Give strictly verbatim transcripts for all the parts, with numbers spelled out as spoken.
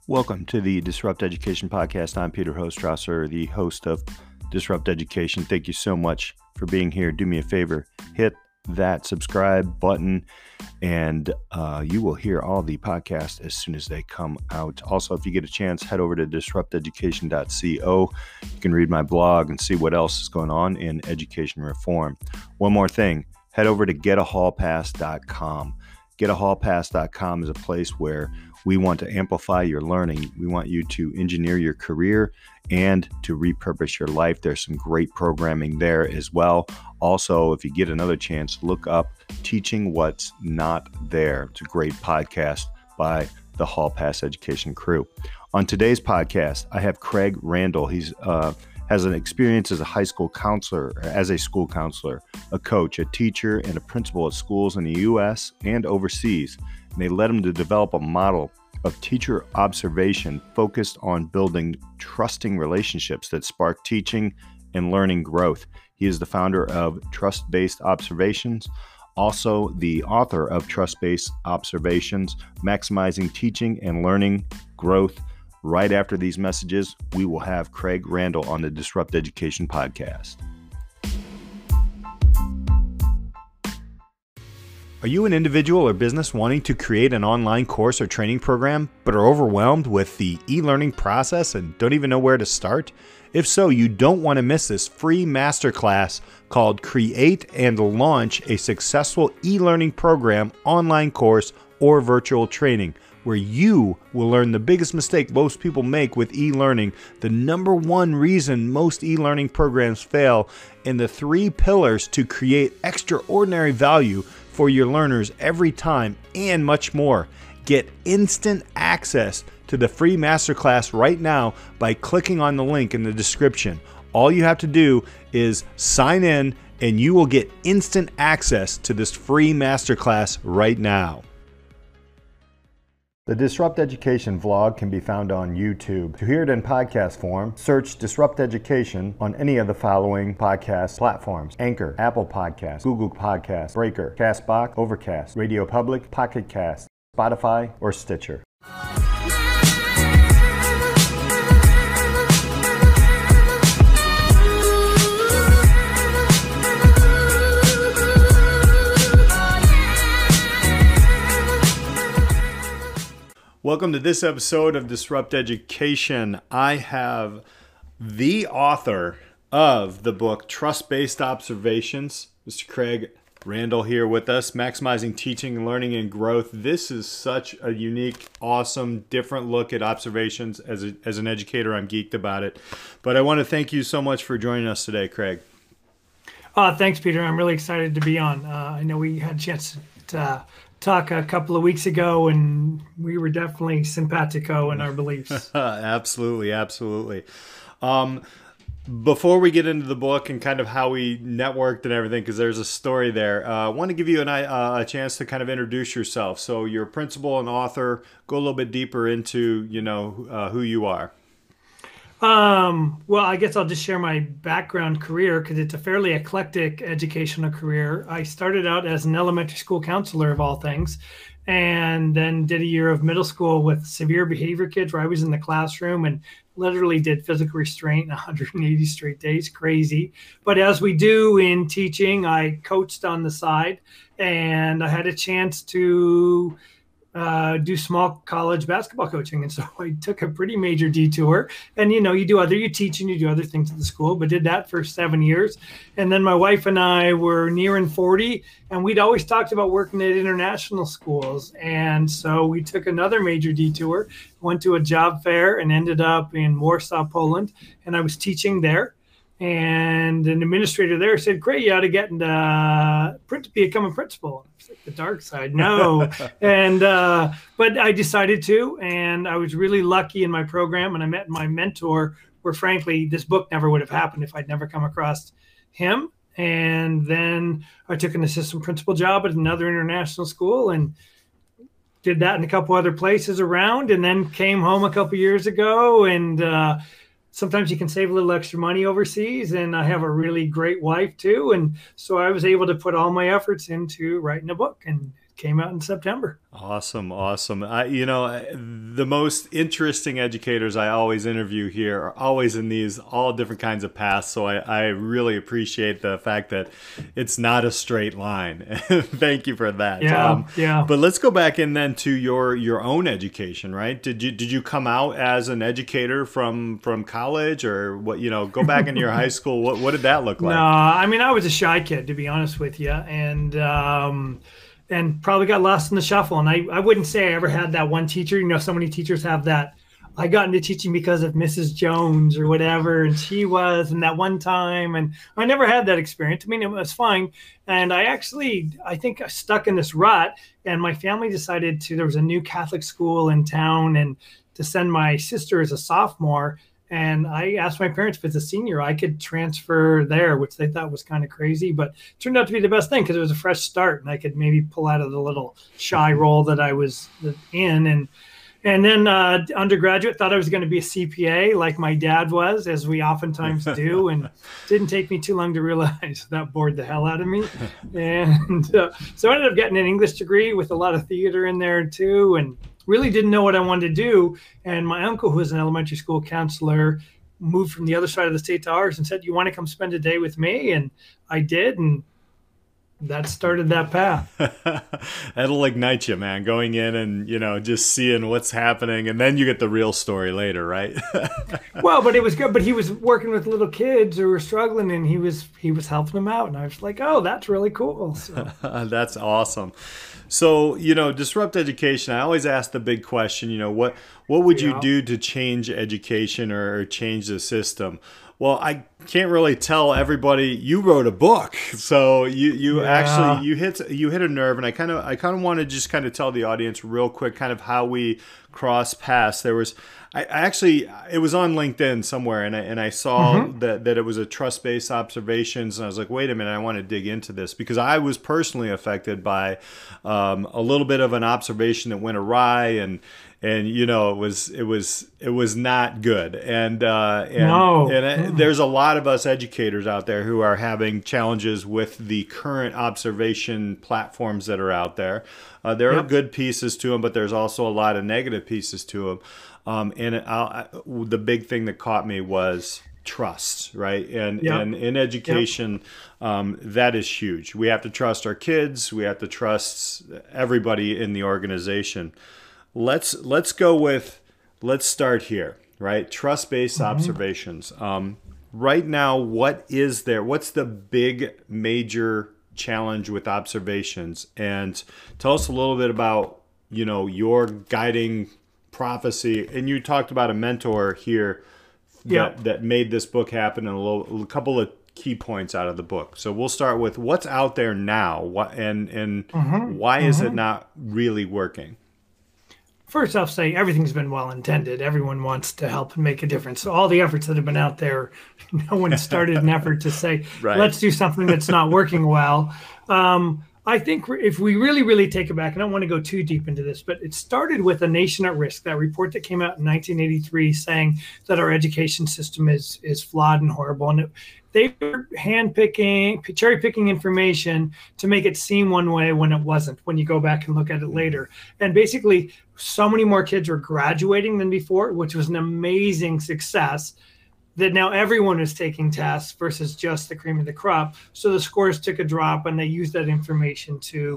Welcome to the Disrupt Education Podcast. I'm Peter Hostrasser, the host of Disrupt Education. Thank you so much for being here. Do me a favor, hit that subscribe button, and uh, you will hear all the podcasts as soon as they come out. Also, if you get a chance, head over to disrupt education dot co. You can read my blog and see what else is going on in education reform. One more thing, head over to get a hall pass dot com. get a hall pass dot com is a place where we want to amplify your learning. We want you to engineer your career and to repurpose your life. There's some great programming there as well. Also, if you get another chance, look up Teaching What's Not There. It's a great podcast by the Hall Pass Education crew. On today's podcast, I have Craig Randall. He's uh, has an experience as a high school counselor, as a school counselor, a coach, a teacher, and a principal at schools in the U S and overseas. And they led him to develop a model of teacher observation focused on building trusting relationships that spark teaching and learning growth. He is the founder of Trust-Based Observations, also the author of Trust-Based Observations, Maximizing Teaching and Learning Growth. Right after these messages, we will have Craig Randall on the Disrupt Education Podcast. Are you an individual or business wanting to create an online course or training program, but are overwhelmed with the e-learning process and don't even know where to start? If so, you don't want to miss this free masterclass called Create and Launch a Successful E-Learning Program online course or virtual training, where you will learn the biggest mistake most people make with e-learning, the number one reason most e-learning programs fail, and the three pillars to create extraordinary value for your learners every time, and much more. Get instant access to the free masterclass right now by clicking on the link in the description. All you have to do is sign in and you will get instant access to this free masterclass right now. The Disrupt Education vlog can be found on YouTube. To hear it in podcast form, search Disrupt Education on any of the following podcast platforms: Anchor, Apple Podcasts, Google Podcasts, Breaker, CastBox, Overcast, Radio Public, Pocket Cast, Spotify, or Stitcher. Welcome to this episode of Disrupt Education. I have the author of the book Trust-Based Observations, Mister Craig Randall, here with us, Maximizing Teaching, Learning, and Growth. This is such a unique, awesome, different look at observations. As, a, as an educator, I'm geeked about it. But I want to thank you so much for joining us today, Craig. Uh, thanks, Peter. I'm really excited to be on. Uh, I know we had a chance to uh, talk a couple of weeks ago, and we were definitely simpatico in our beliefs. Absolutely, absolutely. Um, before we get into the book and kind of how we networked and everything, because there's a story there, uh, I want to give you an, uh, a chance to kind of introduce yourself. So you're a principal and author. Go a little bit deeper into, you know, uh, who you are. Um, well, I guess I'll just share my background career because it's a fairly eclectic educational career. I started out as an elementary school counselor of all things, and then did a year of middle school with severe behavior kids where I was in the classroom and literally did physical restraint one hundred eighty straight days. Crazy. But as we do in teaching, I coached on the side, and I had a chance to Uh, do small college basketball coaching. And so I took a pretty major detour, and, you know, you do other, you teach and you do other things at the school, but did that for seven years. And then my wife and I were nearing forty, and we'd always talked about working at international schools. And so we took another major detour, went to a job fair and ended up in Warsaw, Poland. And I was teaching there. And an administrator there said, "Great, you ought to get into uh, print, become a principal." I was like, the dark side, no. and uh, but I decided to, and I was really lucky in my program, and I met my mentor. Where frankly, this book never would have happened if I'd never come across him. And then I took an assistant principal job at another international school, and did that in a couple other places around, and then came home a couple years ago and. Uh, Sometimes you can save a little extra money overseas, and I have a really great wife too. And so I was able to put all my efforts into writing a book, and came out in September. Awesome. Awesome. I, you know, the most interesting educators I always interview here are always in these all different kinds of paths. So I, I really appreciate the fact that it's not a straight line. Thank you for that. Yeah. Um, yeah. But let's go back in then to your, your own education, right? Did you, did you come out as an educator from, from college, or what, you know, go back into your high school? What, what did that look like? No, I mean, I was a shy kid, to be honest with you. And, um, and probably got lost in the shuffle. And I, I wouldn't say I ever had that one teacher. You know, so many teachers have that. I got into teaching because of Missus Jones or whatever, and she was, and that one time. And I never had that experience. I mean, it was fine. And I actually, I think I stuck in this rut, and my family decided to, there was a new Catholic school in town, and to send my sister as a sophomore. And I asked my parents if it's a senior, I could transfer there, which they thought was kind of crazy, but it turned out to be the best thing because it was a fresh start, and I could maybe pull out of the little shy role that I was in. And and then uh, undergraduate, thought I was going to be a C P A like my dad was, as we oftentimes do, and didn't take me too long to realize that bored the hell out of me. And uh, so I ended up getting an English degree with a lot of theater in there too, and really didn't know what I wanted to do. And my uncle, who was an elementary school counselor, moved from the other side of the state to ours and said, "You want to come spend a day with me?" And I did. And that started that path. That'll ignite you, man, going in and, you know, just seeing what's happening. And then you get the real story later, right? Well, but it was good. But he was working with little kids who were struggling, and he was, he was helping them out. And I was like, oh, that's really cool. So. That's awesome. So, you know, disrupt education. I always ask the big question, you know, what, what would yeah. you do to change education or change the system? Well, I can't really tell everybody. You wrote a book, so you you yeah. actually you hit you hit a nerve, and I kind of I kind of want to just kind of tell the audience real quick, kind of how we cross paths. There was, I, I actually it was on LinkedIn somewhere, and I and I saw mm-hmm. that that it was a trust-based observations, and I was like, wait a minute, I want to dig into this because I was personally affected by um, a little bit of an observation that went awry, and. And you know it was it was it was not good, and uh, and, no. and it, there's a lot of us educators out there who are having challenges with the current observation platforms that are out there. Uh, there yep. are good pieces to them, but there's also a lot of negative pieces to them. Um, and it, I, the big thing that caught me was trust, right? And yep. and in education, yep. um, that is huge. We have to trust our kids. We have to trust everybody in the organization. Let's let's go with let's start here, right? Trust-based mm-hmm. observations. Um, right now, what is there? What's the big major challenge with observations? And tell us a little bit about, you know, your guiding prophecy. And you talked about a mentor here yep. that, that made this book happen, and a, little, a couple of key points out of the book. So we'll start with what's out there now, what, and and mm-hmm. why is mm-hmm. it not really working? First, I'll say everything's been well intended. Everyone wants to help and make a difference. So all the efforts that have been out there, no one started an effort to say, right. let's do something that's not working well. Um, I think if we really, really take it back, I don't want to go too deep into this, but it started with A Nation at Risk, that report that came out in nineteen eighty-three saying that our education system is is flawed and horrible. And it, they were handpicking, cherry picking information to make it seem one way when it wasn't, when you go back and look at it later. And basically, so many more kids were graduating than before, which was an amazing success, that now everyone is taking tests versus just the cream of the crop. So the scores took a drop, and they used that information to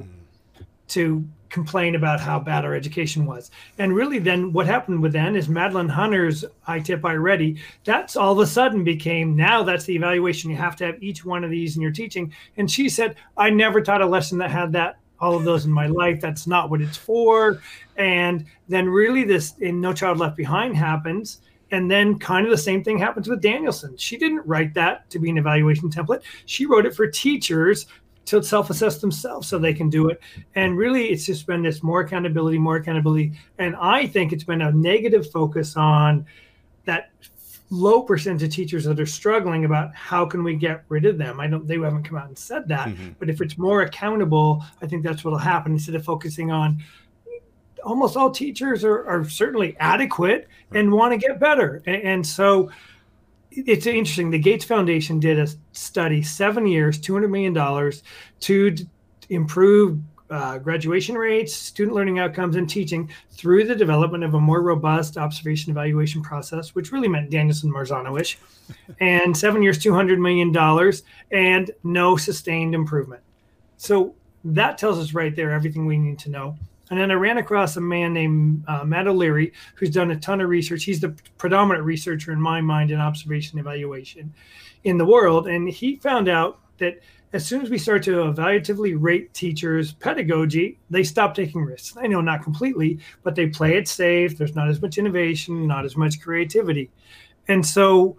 to complain about how bad our education was. And really then what happened with then is Madeline Hunter's I Tip I Ready, that's all of a sudden became, now that's the evaluation. You have to have each one of these in your teaching. And she said, I never taught a lesson that had that, all of those in my life. That's not what it's for. And then really this in No Child Left Behind happens. And then kind of the same thing happens with Danielson. She didn't write that to be an evaluation template. She wrote it for teachers to self-assess themselves so they can do it. And really, it's just been this more accountability, more accountability. And I think it's been a negative focus on that low percentage of teachers that are struggling about how can we get rid of them. I don't, they haven't come out and said that, mm-hmm. but if it's more accountable, I think that's what will happen, instead of focusing on almost all teachers are, are certainly adequate and want to get better. And, and so it's interesting. The Gates Foundation did a study, seven years, two hundred million dollars to d- improve uh, graduation rates, student learning outcomes, and teaching through the development of a more robust observation evaluation process, which really meant Danielson-Marzano-ish, and seven years, two hundred million dollars, and no sustained improvement. So that tells us right there everything we need to know. And then I ran across a man named uh, Matt O'Leary, who's done a ton of research. He's the predominant researcher in my mind in observation evaluation in the world. And he found out that as soon as we start to evaluatively rate teachers' pedagogy, they stop taking risks. I know not completely, but they play it safe. There's not as much innovation, not as much creativity. And so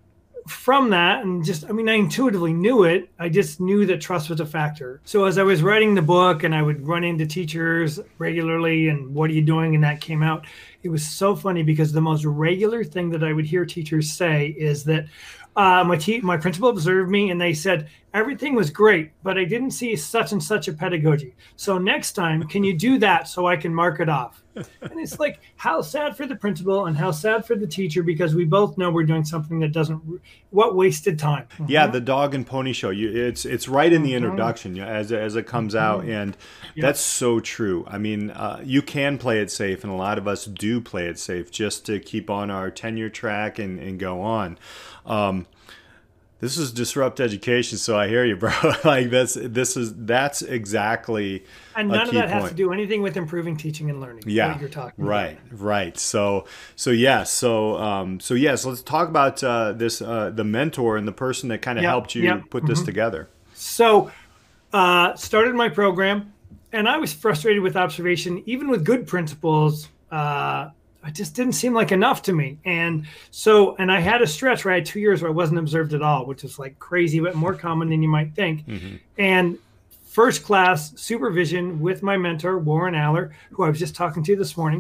from that, and just, I mean, I intuitively knew it. I just knew that trust was a factor. So as I was writing the book and I would run into teachers regularly and what are you doing? And that came out. It was so funny because the most regular thing that I would hear teachers say is that uh, my te- my principal observed me and they said, everything was great, but I didn't see such and such a pedagogy. So next time, can you do that so I can mark it off? And it's like, how sad for the principal and how sad for the teacher, because we both know we're doing something that doesn't, what wasted time. Yeah, Mm-hmm. the dog and pony show. You, it's it's right in the introduction mm-hmm. as as it comes out, and yeah. that's so true. I mean, uh, you can play it safe, and a lot of us do play it safe just to keep on our tenure track and, and go on. Um, This is Disrupt Education, so I hear you, bro. Like that's this is that's exactly and none of that has to do anything with improving teaching and learning. Yeah, what you're talking right, about. right. So, so yeah, so um, so yes. Yeah, so let's talk about uh, this uh, the mentor and the person that kind of yep, helped you yep. put mm-hmm. this together. So, uh, started my program, and I was frustrated with observation, even with good principles. Uh, It just didn't seem like enough to me. And so, and I had a stretch where I had two years where I wasn't observed at all, which is like crazy, but more common than you might think. Mm-hmm. And first class supervision with my mentor, Warren Aller, who I was just talking to this morning.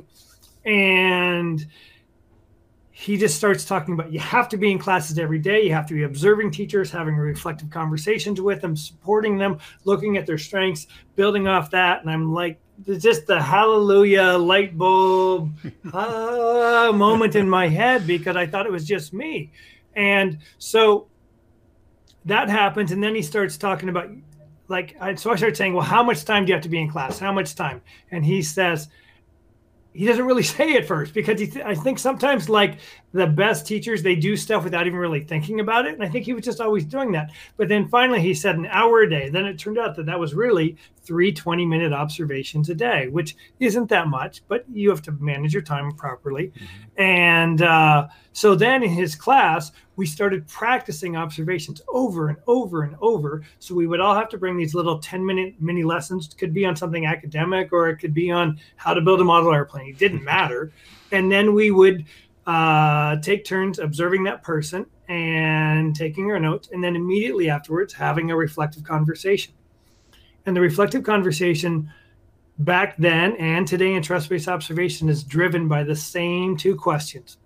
And he just starts talking about, you have to be in classes every day. You have to be observing teachers, having reflective conversations with them, supporting them, looking at their strengths, building off that. And I'm like, just the hallelujah light bulb ah, moment in my head, because I thought it was just me. And so that happens. And then he starts talking about like, I, so I started saying, well, how much time do you have to be in class? How much time? And he says, he doesn't really say it first, because he th- I think sometimes like the best teachers, they do stuff without even really thinking about it. And I think he was just always doing that. But then finally he said an hour a day. Then it turned out that that was really three twenty minute observations a day, which isn't that much, but you have to manage your time properly. Mm-hmm. And uh, so then in his class, we started practicing observations over and over and over. So we would all have to bring these little ten minute mini lessons. It could be on something academic, or it could be on how to build a model airplane. It didn't matter. And then we would uh, take turns observing that person and taking our notes. And then immediately afterwards, having a reflective conversation. And the reflective conversation back then and today in trust-based observation is driven by the same two questions.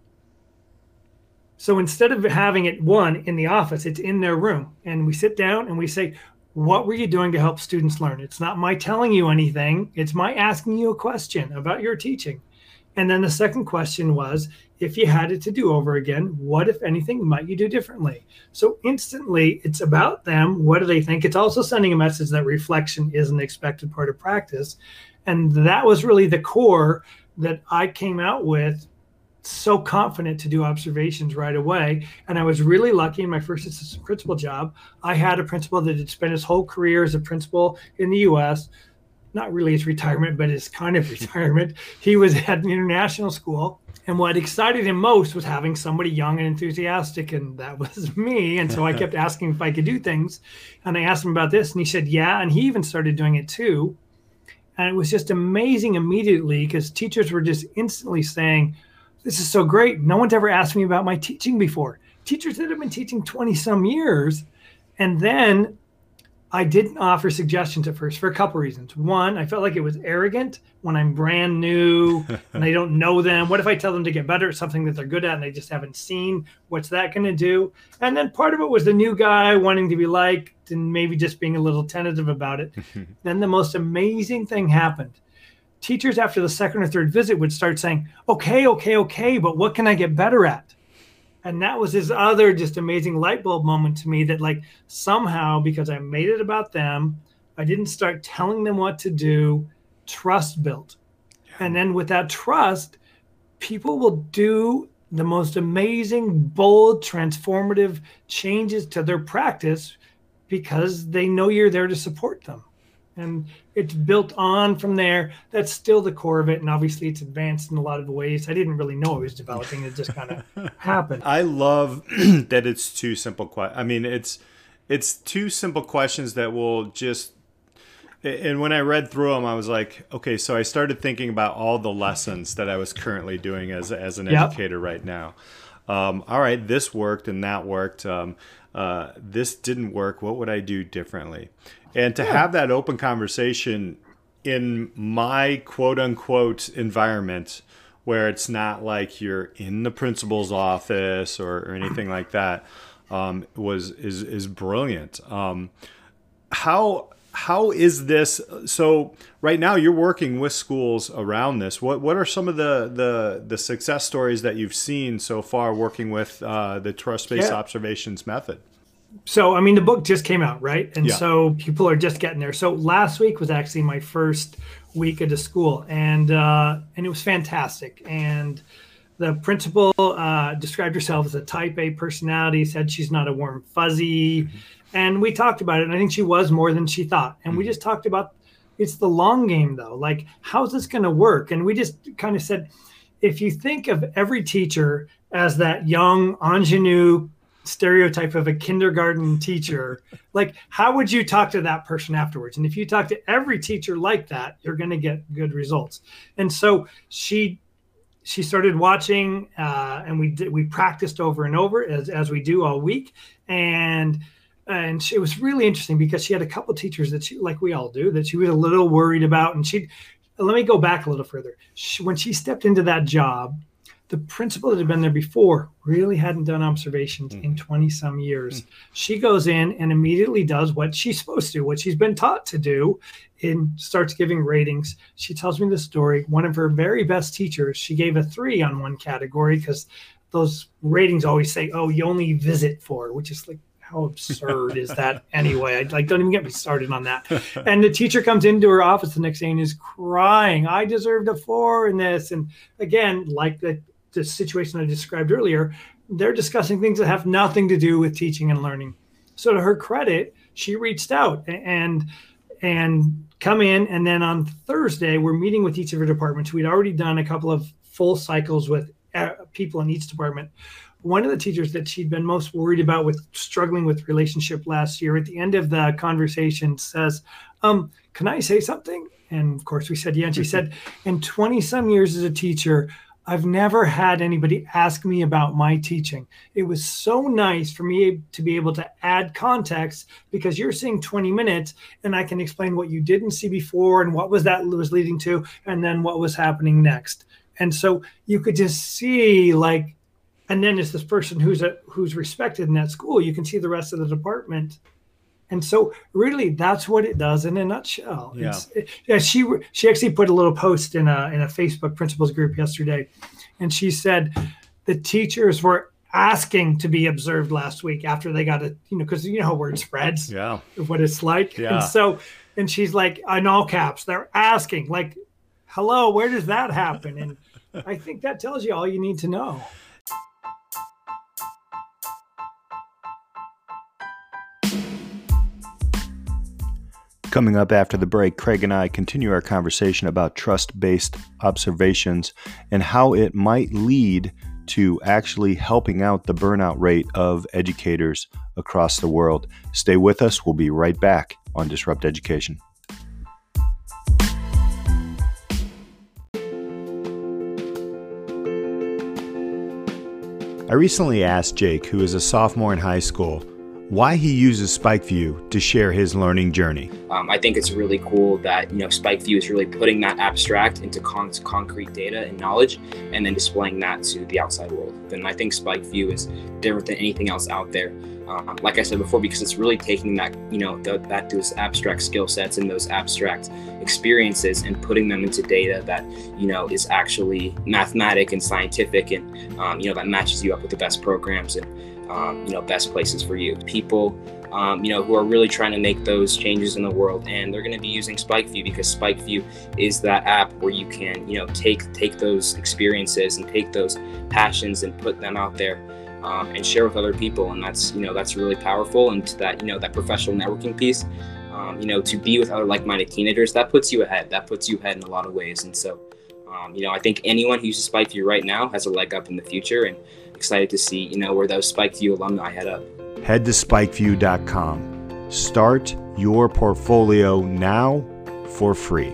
So instead of having it one in the office, it's in their room. And we sit down and we say, what were you doing to help students learn? It's not my telling you anything. It's my asking you a question about your teaching. And then the second question was, if you had it to do over again, what, if anything, might you do differently? So instantly, it's about them. What do they think? It's also sending a message that reflection is an expected part of practice. And that was really the core that I came out with, so confident to do observations right away. And I was really lucky in my first assistant principal job. I had a principal that had spent his whole career as a principal in the U S, not really his retirement, but his kind of retirement. He was at an international school. And what excited him most was having somebody young and enthusiastic. And that was me. And so I kept asking if I could do things. And I asked him about this, and he said, yeah. And he even started doing it too. And it was just amazing immediately, because teachers were just instantly saying, this is so great. No one's ever asked me about my teaching before. Teachers that have been teaching twenty some years. And then I didn't offer suggestions at first for a couple reasons. One, I felt like it was arrogant when I'm brand new and I don't know them. What if I tell them to get better at something that they're good at and they just haven't seen? What's that going to do? And then part of it was the new guy wanting to be liked and maybe just being a little tentative about it. Then the most amazing thing happened. Teachers after the second or third visit would start saying, okay, okay, okay, but what can I get better at? And that was this other just amazing light bulb moment to me, that like somehow, because I made it about them, I didn't start telling them what to do. Trust built. Yeah. And then with that trust, people will do the most amazing, bold, transformative changes to their practice because they know you're there to support them. And it's built on from there. That's still the core of it. And obviously it's advanced in a lot of ways. I didn't really know it was developing. It just kind of happened. I love that it's two simple questions. I mean, it's it's two simple questions that will just, and when I read through them, I was like, okay, so I started thinking about all the lessons that I was currently doing as, as an yep. educator right now. Um, all right, this worked and that worked. Um, uh, this didn't work. What would I do differently? And to have that open conversation in my quote unquote environment where it's not like you're in the principal's office or, or anything like that um, was is is brilliant. Um, how how is this? So right now you're working with schools around this. What what are some of the the, the success stories that you've seen so far working with uh, the trust-based yeah. observations method? So, I mean, the book just came out, right? And yeah. so people are just getting there. So last week was actually my first week at the school, and uh, and it was fantastic. And the principal uh, described herself as a type A personality, said she's not a warm fuzzy. Mm-hmm. And we talked about it, and I think she was more than she thought. And mm-hmm. we just talked about, it's the long game, though. Like, how's this going to work? And we just kind of said, if you think of every teacher as that young ingenue stereotype of a kindergarten teacher, like how would you talk to that person afterwards? And if you talk to every teacher like that, you're going to get good results. And so she she started watching, uh, and we did, we practiced over and over as as we do all week, and and she, it was really interesting because she had a couple of teachers that she, like we all do, that she was a little worried about. And she, let me go back a little further. She, when she stepped into that job, the principal that had been there before really hadn't done observations mm. in twenty some years. Mm. She goes in and immediately does what she's supposed to, what she's been taught to do, and starts giving ratings. She tells me the story. One of her very best teachers, she gave a three on one category because those ratings always say, oh, you only visit four, which is like, how absurd is that anyway? I like, don't even get me started on that. And the teacher comes into her office the next day and is crying. I deserved a four in this. And again, like the the situation I described earlier, they're discussing things that have nothing to do with teaching and learning. So to her credit, she reached out and and come in. And then on Thursday, we're meeting with each of her departments. We'd already done a couple of full cycles with uh, people in each department. One of the teachers that she'd been most worried about with struggling with relationship last year, at the end of the conversation says, um, can I say something? And of course we said, yeah. And she said, in twenty some years as a teacher, I've never had anybody ask me about my teaching. It was so nice for me to be able to add context because you're seeing twenty minutes and I can explain what you didn't see before and what was that was leading to, and then what was happening next. And so you could just see like, and then as this person who's a, who's respected in that school, you can see the rest of the department. And so really that's what it does in a nutshell. Yeah. It's, it, yeah, she she actually put a little post in a in a Facebook principals group yesterday. And she said the teachers were asking to be observed last week after they got it, you know, because you know how word spreads, yeah, what it's like. Yeah. And so, and she's like, in all caps, they're asking like, hello, where does that happen? And I think that tells you all you need to know. Coming up after the break, Craig and I continue our conversation about trust-based observations and how it might lead to actually helping out the burnout rate of educators across the world. Stay with us. We'll be right back on Disrupt Education. I recently asked Jake, who is a sophomore in high school, why he uses SpikeView to share his learning journey. Um, I think it's really cool that, you know, SpikeView is really putting that abstract into con- concrete data and knowledge and then displaying that to the outside world. And I think SpikeView is different than anything else out there. Um, like I said before, because it's really taking that, you know, the, that those abstract skill sets and those abstract experiences and putting them into data that, you know, is actually mathematic and scientific and, um, you know, that matches you up with the best programs. And um, you know, best places for you. People, um, you know, who are really trying to make those changes in the world, and they're going to be using SpikeView because SpikeView is that app where you can, you know, take take those experiences and take those passions and put them out there. Um, and share with other people, and that's you know that's really powerful. And to that you know that professional networking piece, um, you know to be with other like-minded teenagers, that puts you ahead. That puts you ahead in a lot of ways. And so, um, you know, I think anyone who uses SpikeView right now has a leg up in the future. And excited to see you know where those SpikeView alumni head up. Head to spikeview dot com. Start your portfolio now for free.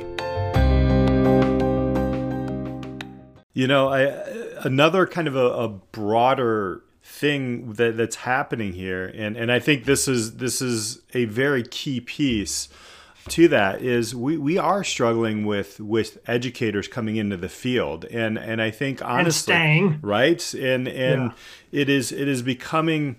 You know, I, another kind of a, a broader thing that, that's happening here, and, and I think this is this is a very key piece to that, is we, we are struggling with with educators coming into the field, and and I think honestly, and staying. right, and and yeah. it is it is becoming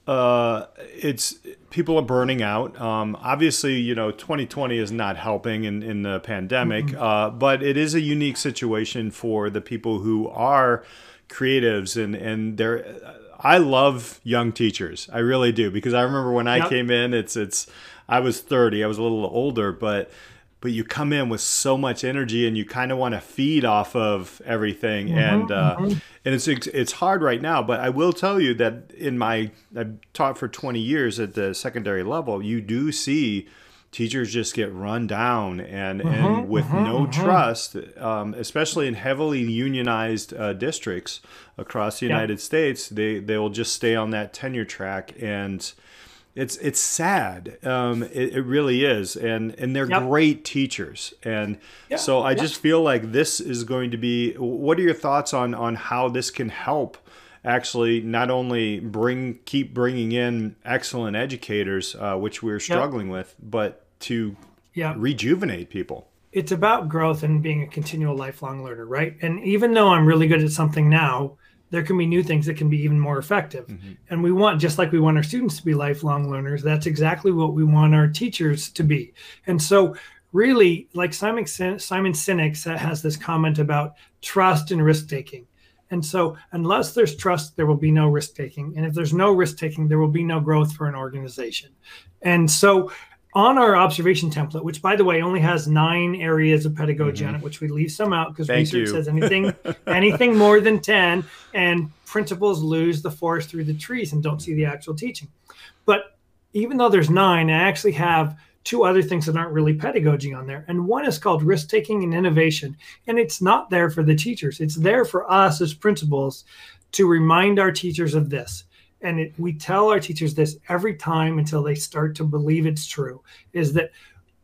uh, it's people are burning out. Um, obviously, you know, twenty twenty is not helping in in the pandemic, mm-hmm. uh, but it is a unique situation for the people who are creatives, and and they're. I love young teachers. I really do, because I remember when I yep. came in, it's it's I was thirty. I was a little older, but but you come in with so much energy, and you kind of want to feed off of everything, mm-hmm, and uh, mm-hmm. and it's it's hard right now. But I will tell you that in my I've taught for twenty years at the secondary level, you do see teachers just get run down, and, mm-hmm, and with mm-hmm, no mm-hmm. trust, um, especially in heavily unionized uh, districts across the United yep. States, they they will just stay on that tenure track, and it's it's sad. Um, it, it really is, and and they're yep. great teachers, and yep. so I yep. just feel like this is going to be. What are your thoughts on on how this can help? Actually, not only bring keep bringing in excellent educators, uh, which we're struggling yep. with, but to yep. rejuvenate people. It's about growth and being a continual lifelong learner, right? And even though I'm really good at something now, there can be new things that can be even more effective. Mm-hmm. And we want, just like we want our students to be lifelong learners, that's exactly what we want our teachers to be. And so really, like Simon, Simon Sinek has this comment about trust and risk-taking. And so unless there's trust, there will be no risk-taking. And if there's no risk-taking, there will be no growth for an organization. And so on our observation template, which, by the way, only has nine areas of pedagogy mm-hmm. on it, which we leave some out because research you. says anything anything more than ten, and principals lose the forest through the trees and don't see the actual teaching. But even though there's nine, I actually have two other things that aren't really pedagogy on there. And one is called risk-taking and innovation. And it's not there for the teachers. It's there for us as principals to remind our teachers of this. And it, we tell our teachers this every time until they start to believe it's true, is that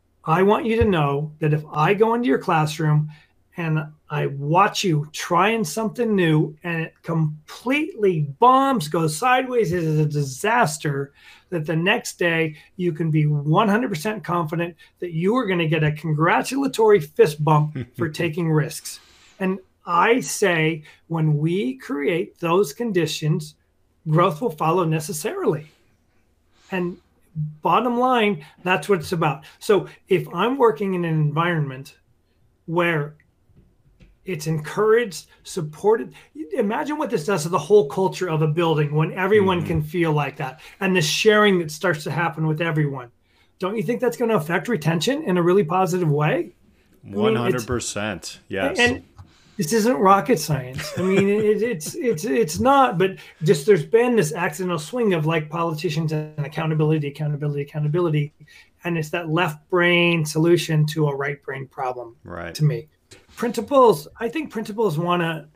I want you to know that if I go into your classroom and I watch you trying something new and it completely bombs, goes sideways, it is a disaster, that the next day you can be one hundred percent confident that you are going to get a congratulatory fist bump for taking risks. And I say when we create those conditions, growth will follow necessarily. And bottom line, that's what it's about. So if I'm working in an environment where it's encouraged, supported, imagine what this does to the whole culture of a building when everyone mm-hmm. can feel like that, and the sharing that starts to happen with everyone. Don't you think that's going to affect retention in a really positive way? one hundred percent. I mean, yes. And this isn't rocket science. I mean, it, it's it's it's not, but just there's been this accidental swing of like politicians and accountability, accountability, accountability, and it's that left brain solution to a right brain problem. Right. To me, principals. I think principals want to.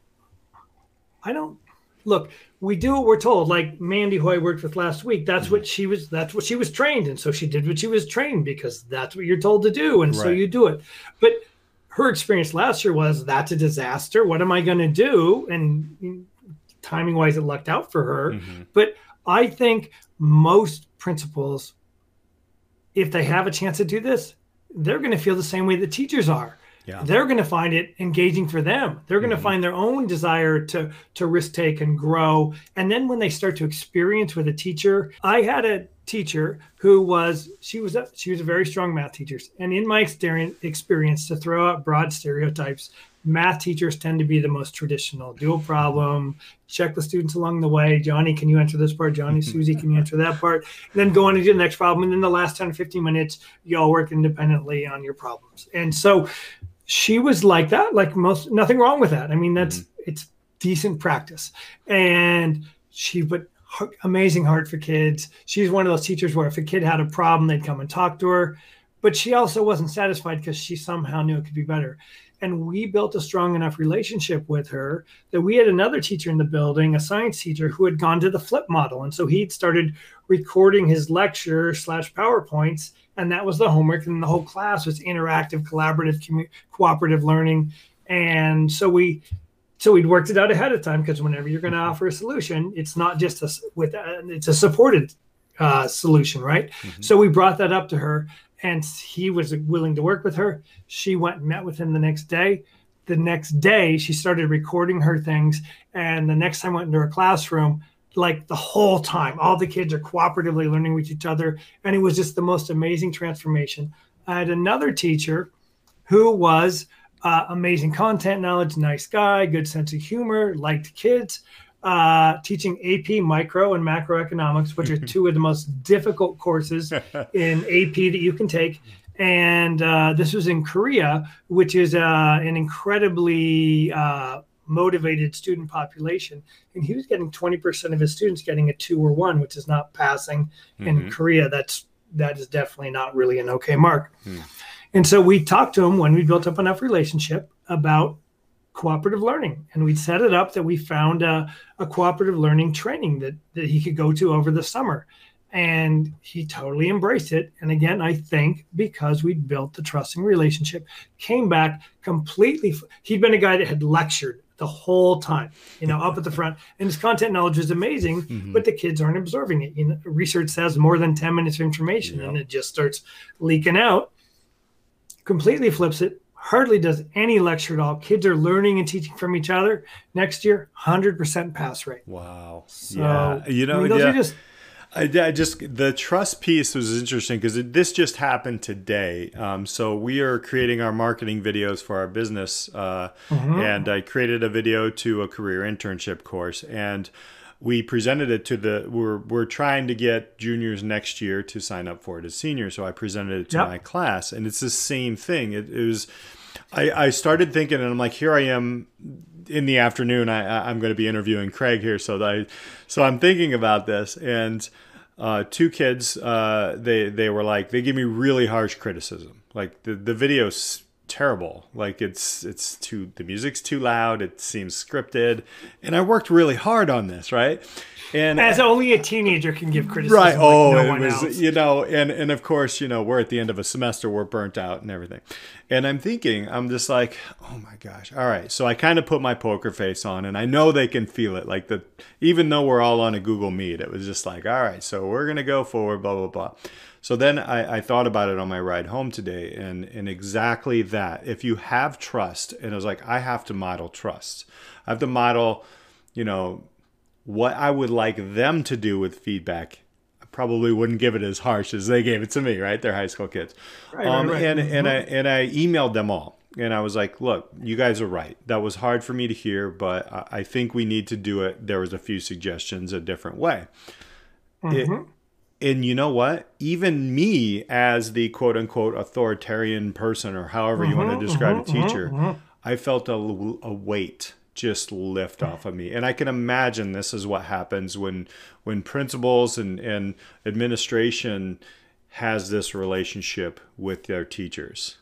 I don't look. We do what we're told. Like Mandy, who I worked with last week, that's mm-hmm. what she was. That's what she was trained, and so she did what she was trained because that's what you're told to do, and right. so you do it. But her experience last year was, that's a disaster. What am I going to do? And timing wise, it lucked out for her. Mm-hmm. But I think most principals, if they have a chance to do this, they're going to feel the same way the teachers are. Yeah. They're going to find it engaging for them. They're going mm-hmm. to find their own desire to, to risk take and grow. And then when they start to experience with a teacher, I had a teacher who was, she was a, she was a very strong math teacher. And in my experience, experience to throw out broad stereotypes, math teachers tend to be the most traditional. Do a problem, check the students along the way. Johnny, can you answer this part? Johnny, Susie, can you answer that part? And then go on and do the next problem. And then the last ten or fifteen minutes, you all work independently on your problems. And so she was like that, like most, nothing wrong with that. I mean, that's, mm-hmm. it's decent practice. And she, but amazing heart for kids. She's one of those teachers where if a kid had a problem, they'd come and talk to her. But she also wasn't satisfied because she somehow knew it could be better. And we built a strong enough relationship with her that we had another teacher in the building, a science teacher, who had gone to the flip model. And so he'd started recording his lecture slash PowerPoints, and that was the homework. And the whole class was interactive, collaborative, commu- cooperative learning. And so we, so we'd worked it out ahead of time, because whenever you're going to offer a solution, it's not just a, with, a, it's a supported uh, solution, right? Mm-hmm. So we brought that up to her. And he was willing to work with her. She went and met with him the next day. The next day, she started recording her things. And the next time I went into her classroom, like the whole time, all the kids are cooperatively learning with each other. And it was just the most amazing transformation. I had another teacher who was uh, amazing content knowledge, nice guy, good sense of humor, liked kids. Uh, teaching A P micro and macroeconomics, which are two of the most difficult courses in A P that you can take. And uh, this was in Korea, which is uh, an incredibly uh, motivated student population. And he was getting twenty percent of his students getting a two or one, which is not passing. Mm-hmm. In Korea, that's that is definitely not really an okay mark. Mm. And so we talked to him when we built up enough relationship about cooperative learning. And we set it up that we found a, a cooperative learning training that, that he could go to over the summer. And he totally embraced it. And again, I think because we'd built the trusting relationship, came back completely. He'd been a guy that had lectured the whole time, you know, up at the front, and his content knowledge was amazing, mm-hmm. but the kids aren't absorbing it. You know, research says more than ten minutes of information, yeah. and it just starts leaking out. Completely flips it. Hardly does any lecture at all. Kids are learning and teaching from each other. Next year, one hundred percent pass rate. Wow. So, yeah. You know, I mean, those yeah. are just... I, I just, the trust piece was interesting because this just happened today. Um, so we are creating our marketing videos for our business. Uh, mm-hmm. And I created a video to a career internship course, and we presented it to the, we're, we're trying to get juniors next year to sign up for it as seniors. So I presented it to yep. my class, and it's the same thing. It, it was, I, I started thinking, and I'm like, here I am in the afternoon. I, I'm going to be interviewing Craig here. So I, so I'm thinking about this, and uh, two kids, uh, they, they were like, they give me really harsh criticism. Like the, the video's terrible. Like it's, it's too, the music's too loud. It seems scripted. And I worked really hard on this. Right. And as only a teenager can give criticism. Right. Like oh, no it one was, else. you know, and, and of course, you know, we're at the end of a semester, we're burnt out and everything. And I'm thinking, I'm just like, oh my gosh. All right. So I kind of put my poker face on, and I know they can feel it. Like the, even though we're all on a Google Meet, it was just like, all right, so we're going to go forward, blah, blah, blah. So then I, I thought about it on my ride home today, and, and exactly that. If you have trust, and it was like, I have to model trust. I have to model, you know, what I would like them to do with feedback. I probably wouldn't give it as harsh as they gave it to me, right? They're high school kids. Right, um, right, right. And, and, I, and I emailed them all. And I was like, look, you guys are right. That was hard for me to hear, but I think we need to do it. There was a few suggestions a different way. Mm-hmm. It, and you know what? Even me as the quote unquote authoritarian person, or however mm-hmm, you want to describe mm-hmm, a teacher, mm-hmm. I felt a, a weight just lift off of me. And I can imagine this is what happens when when principals and, and administration has this relationship with their teachers.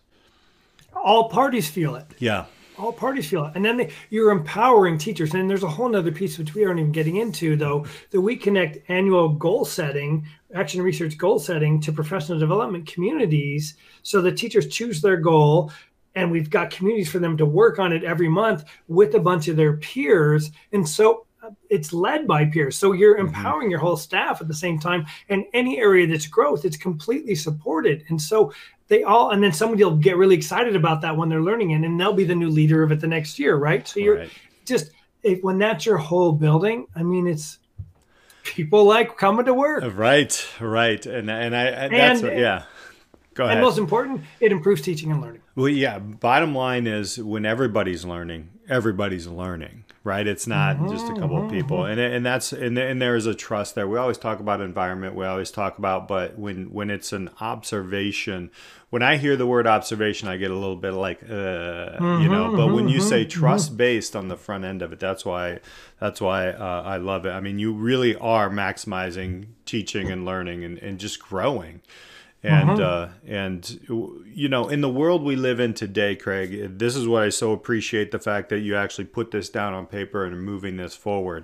All parties feel it. Yeah. All parties feel it. And then they, you're empowering teachers. And there's a whole other piece which we aren't even getting into, though, that we connect annual goal setting, action research goal setting, to professional development communities. So the teachers choose their goal, and we've got communities for them to work on it every month with a bunch of their peers. And so it's led by peers. So you're empowering mm-hmm. your whole staff at the same time. And any area that's growth, it's completely supported. And so they all, and then somebody will get really excited about that when they're learning it, and they'll be the new leader of it the next year, right? So you're right. just, if, when that's your whole building, I mean, it's, people like coming to work. Right, right. And and I and that's And- what, yeah. Go ahead. And most important, it improves teaching and learning. Well, yeah. Bottom line is, when everybody's learning, everybody's learning, right? It's not Mm-hmm, just a couple of people, and and that's and and there is a trust there. We always talk about environment. We always talk about, but when when it's an observation, when I hear the word observation, I get a little bit like, uh, Mm-hmm, you know. But when you say trust based on the front end of it, that's why that's why uh, I love it. I mean, you really are maximizing teaching and learning and, and just growing. And, Mm-hmm. uh, and, you know, in the world we live in today, Craig, this is what I so appreciate, the fact that you actually put this down on paper and are moving this forward.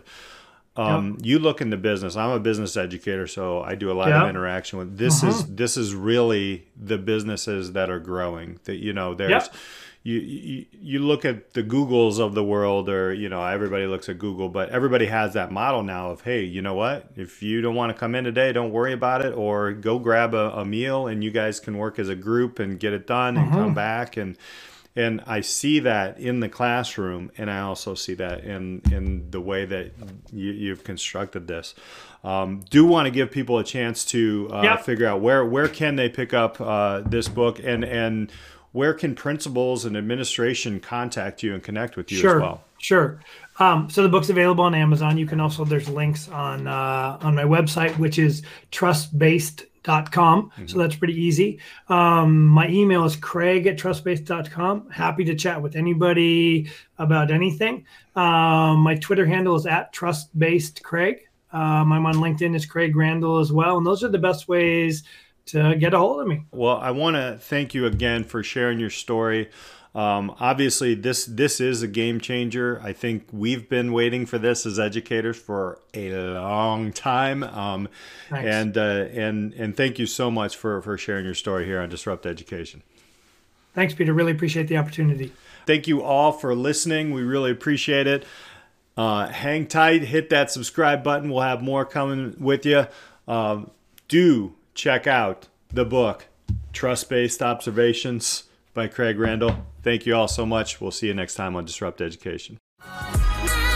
Um, You look into business. I'm a business educator, so I do a lot Yeah. of interaction with this. Mhm. Is this is really the businesses that are growing. That, you know, there's Yep. you, you you look at the Googles of the world, or, you know, everybody looks at Google, but everybody has that model now of, hey, you know what? If you don't want to come in today, don't worry about it, or go grab a, a meal and you guys can work as a group and get it done and come back. And and I see that in the classroom, and I also see that in in the way that you, you've constructed this. Um, do want to give people a chance to uh, Yep. figure out where where can they pick up uh, this book, and and where can principals and administration contact you and connect with you Sure, as well? sure. Um, so the book's available on Amazon. You can also, there's links on uh, on my website, which is trust based dot com. Mm-hmm. So that's pretty easy. Um, my email is craig at trust based dot com. Happy to chat with anybody about anything. Um, my Twitter handle is at trustbasedcraig. Um, I'm on LinkedIn as Craig Randall as well. And those are the best ways to get a hold of me. Well, I want to thank you again for sharing your story. Um, obviously, this this is a game changer. I think we've been waiting for this as educators for a long time. Um, Thanks. and uh, and and thank you so much for for sharing your story here on Disrupt Education. Thanks, Peter. Really appreciate the opportunity. Thank you all for listening. We really appreciate it. Uh, hang tight. Hit that subscribe button. We'll have more coming with you. Um, do check out the book, Trust-Based Observations by Craig Randall. Thank you all so much. We'll see you next time on Disrupt Education. Now